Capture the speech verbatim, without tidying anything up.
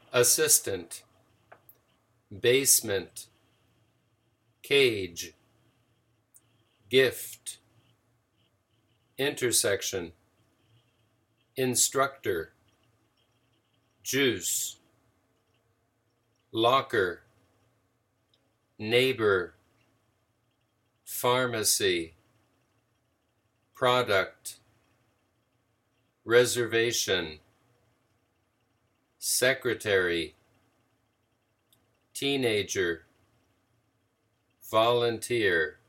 assistant, basement, cage, gift, intersection, instructor, juice, locker, neighbor, pharmacy, product, reservation, secretary, teenager, volunteer,